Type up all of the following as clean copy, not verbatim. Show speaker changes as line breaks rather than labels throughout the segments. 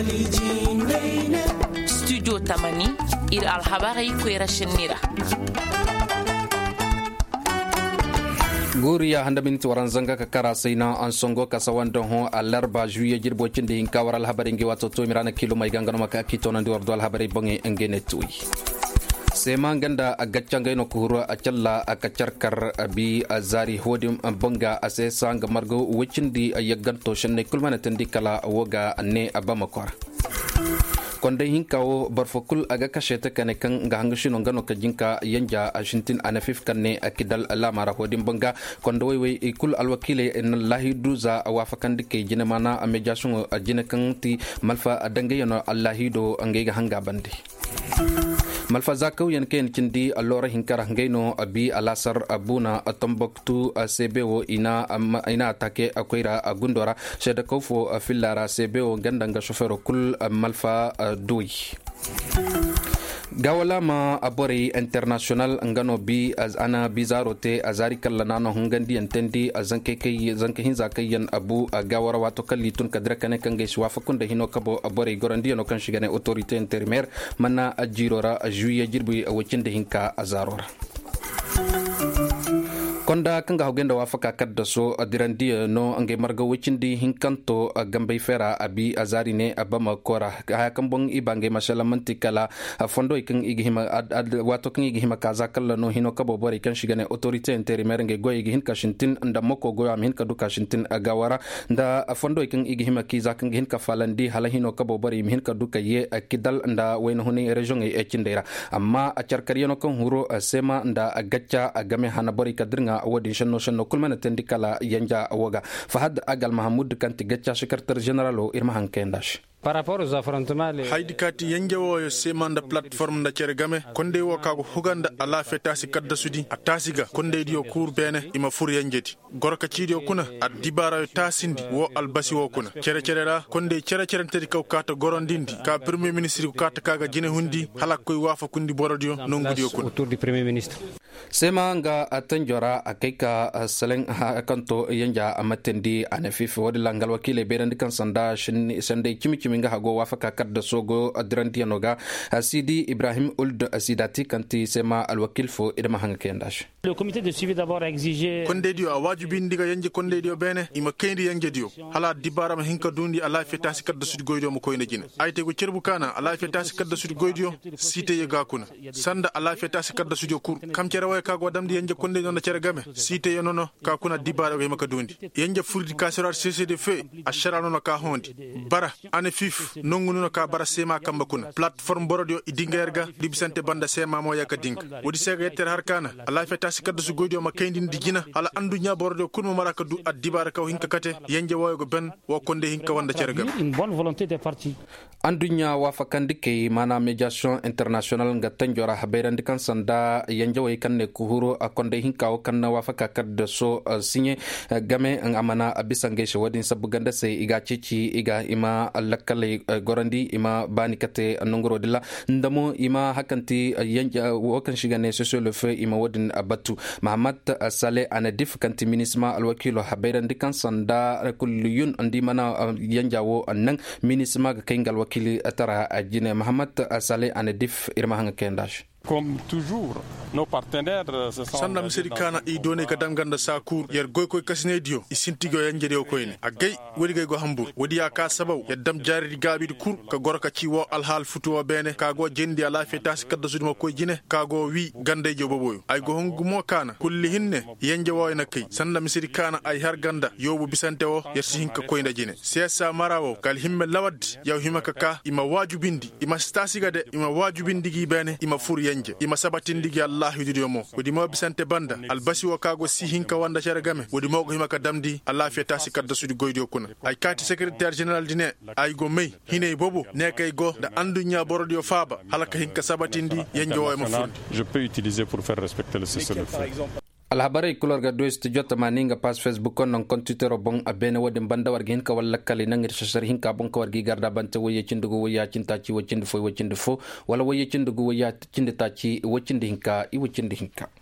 studio tamani ir alhabari kwera shenira
guriya handa minti waran zanga ka kara sayna an songo ka sawandon ho alarba juye jirbo cinde in kawar alhabari ngi wato to mirana kilo mai gangano maka kitona ndi wardo alhabari bonge ngene tuyi sema ganda a gaccanga ino kuhuro a calla a kacarkar bi a zari hodim bonga a sai sanga margo wicindi a yagganto shenne kulmana tandi kala woga ne a bamakor konde hinkawo barfokul aga kashete kane kan ga hangashino ngano ka jinka yanja a shintin anafif kanne akidal lamara hodim bonga konde way ikul alwakile en lahidu za wafakandi ke jine mana a mediation a jine kan ti malfa dange yono allahido ngega hanga bandi malfa zakaw yan ken cindi allora hinkara ngaino abi alasar abuna atomboktu CBO ina atake akoira agundora sheda kofo fillara CBO gandanga chauffeur kul malfa doy gawala ma abori international ngano bi az ana bizarote azari kallana no hungandi entendi azanke hinza kayan abu gawara wato kallitun kadra kane kange shwafa kunda hino kabo abori gorandi no kan shigane autorité intérimaire manna ajirora juye jirbi wacinde hinka azarora konda kanga hogenda wafaka kadda so adirandi no ange marga wicindi hinkanto gambay fera abi azarine abama kora ha kambong ibange masalamanti kala fondo ikan igihima wato kan igihima kaza kala no hino kabo bore kan shigane autorité intérimaire nge goy igihin kashintin nda moko goy am hin kadu kashintin agawara nda fondo ikan igihima kiza kan hin kafalandi hala hino kabo bore hin kadu kaye kidal nda wayno huni region e cindera amma a charkariyano kan huro sema nda agacca agame hana bore kadringa wadin shanno kulmana tendikala yanja awoga fahad agal mahmud kanti gacca secrétaire général o irma hankendash
par rapport aux affrontements
haydi kati yanjewo yo semanda plateforme da cergame konde wo kago huganda ala fetasi kadda sudi atasiga konde dio kur bene ima fur yanjeti gorka cidio kuna adibara yo tasindi wo albasi wo kuna cerera konde cerere tedi kaw kata gorondindi ka premier ministre ko kata kaga jine hundi hala koy wafa kundi borodio nongudio kuna
autour du premier ministre
sema nga atanjora akaika seleng kanto yanja amatendi anafif wadi langal wakile berandi kan sanda sende kimi nga hago wafaka kadda sogo adranti anoga Sidi Ibrahim Ould Asidati kanti sema alwakil fo idama hanga kendash
le comité de suivi d'abord a exigé
konde dio awajibi ndiga yanje konde dio bene ima kendi yanje dio hala dibara ma hinka dundi ala fetasi kadda sudi goydo mo koyne jine ayte ko cerbu kana ala fetasi kadda sudi goydo site ye gakuna sanda ala fetasi kadda sudi kur kam cere way kago damdi yanje konde non cere game site ye nono ka kuna dibara ko maka dundi yanje furdi kasirar CCD fe ashara nono ka hondi bara ane fif nongununo ka bara sema kamba kuna plateforme borodio idingerga dibisante banda sema mo yaka dinka wodi sega yetter harkana ala fetasi kadda su goydo ma kayndi digina ala andu nya borodio kunmo maraka du adibara ka hinka kate yanje woygo ben wo konde hinka wanda cerga
une bonne volonté des parties
andu nya wafakandi ke mana médiation internationale ngatanjora haberandi kan sanda yanje way kanne kuhuro akonde hinka o kanna wafaka kadda so signé game amana abisange wadin sabuganda se iga cici iga ima lakale gorandi ima bani kate nongoro dilla ndamo ima hakanti yanja wokan shigane social le feu ima wadin abatu Muhammad Saleh Anadif kanti minisma alwakilo haberan dikan sanda kulliyun andi mana yanjawo annan minisma ga kengal wakili atara ajine Muhammad Saleh Anadif irma hanga kendash
comme toujours nos partenaires
sanda misiri kana i done ka danganda sakur yer goy koy kasnedio isintigo yanjede o koyne agay wodi gay go hambur wodi ya ka sabaw yaddam jari gabi kur ka gorka ci wo alhal futuwa bene ka go jendi ala fetasi kadda suduma koy jine ka go wi gande jo boboyo ay go hongumo kana kulli hinne yanje wo na kay sanda misiri kana ay har ganda yobu bisante wo yersi hinka koynda jine sesa marawo kal himme lawad yaw himaka ka ima wajubindi ima stasiga de ima wajubindi gi bene ima fur yanje ima sabatin ligi Allah yudiyo mo wodi mo bisante banda albasi wa kago si hinka wanda cergame wodi mo go himaka damdi Allah fetasi kadda sudi goydo kuna ay kati secrétaire général dine ay go mey hine bobo ne kay go da andu nya borodio faba halaka hinka sabatindi yanjo way mo fundi
je peux utiliser pour faire respecter le cessez-le-feu
alhabari kulorga doist jota maninga pas Facebook on non compteur bon abene wodem banda wargi hinka walla kali nangir shashar hinka bon ko wargi garda bante woye cindugo woya cintaci wocinde fo wocinde fo wala woye cindugo woya cinde taci wocinde hinka I wocinde hinka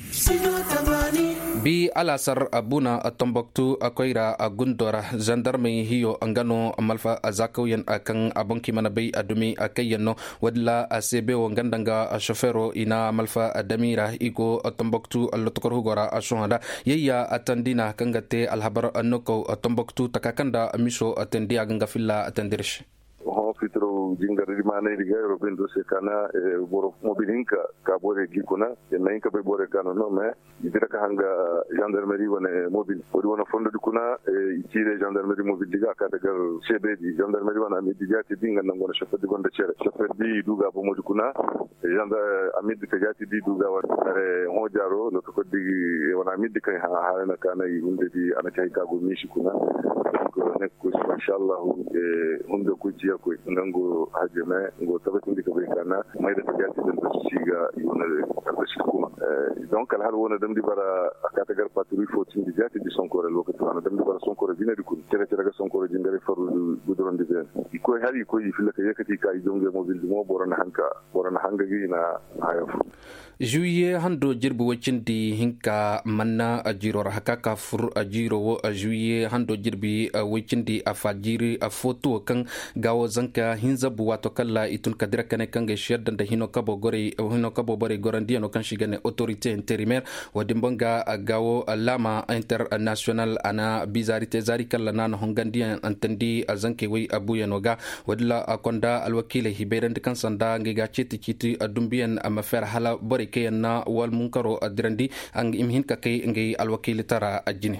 bi alasar abuna Tombouctou akoira agundora gendarme hiyo angano malfa azakauyen akan abonki manabai adumi akayeno wadla asebe wangandanga shofero ina malfa adamira igo Tombouctou allotokor hugora ashohanda yeya atandina kangate alhabar anoko Tombouctou takakanda miso atendi aganga filla atendirish
fitro jingar rimane riga European do sekana boro mobilinka ka bore gikuna nayin ka be bore kana no me idira ka hanga gendarmerie wona mobile odi wona fondo dikuna itire gendarmerie mobile diga ka daga CBD gendarmerie wona mi digati dinga ngona chauffeur di gonda chere chauffeur di duga bo modikuna gendarmerie amid ka jati di duga wa hojaro no ko di wona amid ka harana kana inde di ana kai ka go mishi kuna ko ne ko inshallah hundo ko jiya ko nango hajeme ngo tabatin dika be kana mai da tagati den to siga yona da shikuma donc al hal wona dam di bara akata gar patrouille faut di jati di sonkore lokatu ana dam di bara sonkore dina di kun tere tere ga sonkore jindere faru gudron di ben ko hali ko yi filaka yakati kai jonge mobile di mo borana hanga gi na hayo
juillet hando jirbu wacindi hinka manna ajiro hakaka fur ajiro wo juillet hando jirbi wacindi afajiri afoto kan gawo zanka hinza buwato kala itun kadira kane kange shedda da hino kabo bore gorandi no kan shigane autorité intérimaire wadimbonga gawo lama international ana bizarite zari kala nan hongandi antandi azanke wi abuya noga wadla akonda alwakile hiberan kan sanda ngiga chiti adumbian amafer hala bore kayana wal munkaro adrandi ang imhin kakay ngi alwakile tara ajini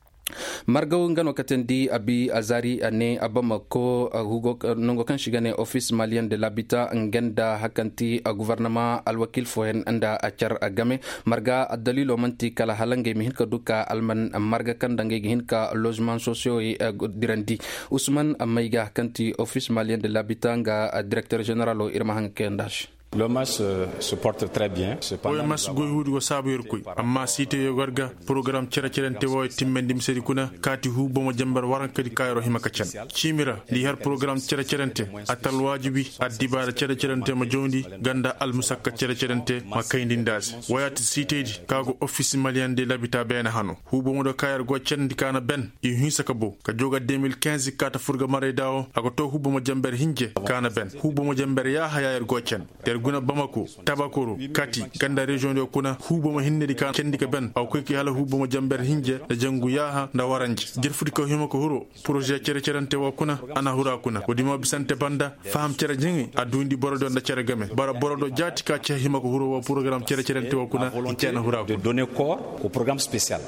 margaw ngano katendi abi azari ane abama ko hugo nongo kan shigane office malien de l'habitat ngenda hakanti gouvernement alwakil fohen anda achar agame marga adalilo manti kala halange mihin ka duka alman marga kan dange hin ka logement sociaux e dirandi Ousmane Amaiga kanti office malien de l'habitat nga directeur général o irma hankendash.
Le match se porte très bien.
Oye mas goy hudu go sabu yer kuy amma site yo garga programme cerente wo timmendim seri kuna kati hu bomo jambar waran kadi kayro himaka cen chimira li har programme cerente atal wajibi adibara cerente ma jondi ganda al musakka cerente ma kayndindas wayati siteji kago office malien de l'habitat ben hano hu bomo do kayar go cendi kana ben i hisaka bo ka joga 2015 kata furga mare dawo agoto hu bomo jambar hinje kana ben hu bomo jambar ya hayar go cen guna Bamako Tabakoro Kati ganda region de kuna hubo mo hinne di kan kendi ka ben aw ko ki hala hubo mo jamber hinje da jangu yaha da waranji jirfuti ko himo ko huro projet cerente wa kuna ana hura kuna ko dimo bisante banda fam cere jingi adundi borodo da cere game bara borodo jati ka ce himo ko huro wa programme cerente wa kuna ci na hura
de donner corps au programme spécial.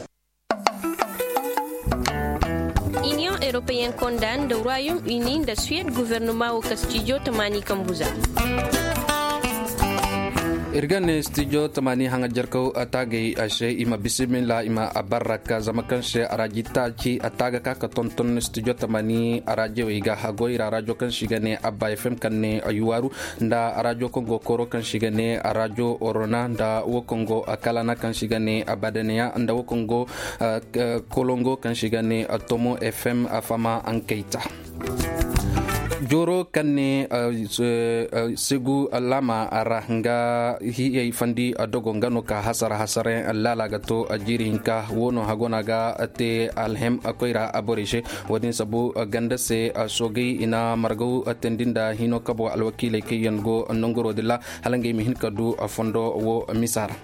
Union européenne condamne le Royaume-Uni de Suède gouvernement au Castillo Tamani Kambuza.
irgane studio tamani hanga jarko atage ashe ima bismillah ima abaraka zamakan she arajita ci ataga ka tonton studio tamani araje wiga hagoira radio kan shigane abba fm kanne ayuwaru nda radio kongo koro kan shigane radio orona nda wokongo akalana kan shigane abadenea nda wokongo kolongo kan shigane atomo fm afama ankeita joro kanne segu lama aranga hi fandi adogo ngano ka hasare lala gato ajiri hinka wono hagona ga ate alhem akoira aborishe wadin sabu ganda se sogi ina margo atendinda hino kabo alwakile kiyan go nongoro dilla halange mi hinka du fondo wo misara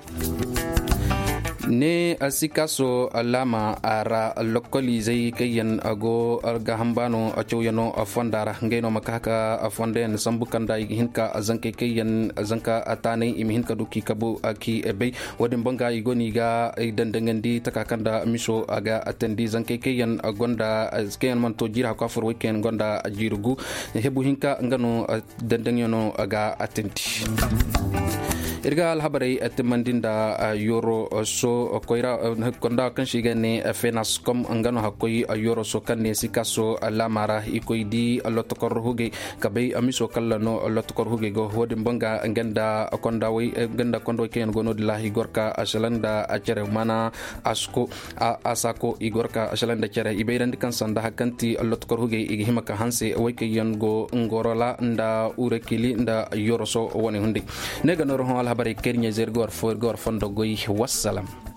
ne asikaso alama ara localize kayan ago arga hambano achoyano afondara ngeno makaka afonden sambukanda hinka azanke kayan azanka atane imihinka duki kabu aki ebe wadin banga igoni ga dandangandi takakanda miso aga atendi zanke kayan agonda kayan manto jira ka for weekend gonda jirugu hebu hinka ngano dandangyono aga atendi irga alhabarai atmandinda euro so koira konda kan shigane fenascom angano hakoi euro so kanne sikaso lamara ikoidi allotokor huge kabay amiso kallano allotokor huge go hodin banga nganda konda wi ganda kondo ken gono dilahi gorka asalanda acere mana asko asako igorka asalanda cere ibeyran kan sanda hakanti allotokor huge igihimaka hanse wayke yango ngorola nda urekili nda euro so woni hundi nega no alhabari kernya zergor fondo goy wassalam.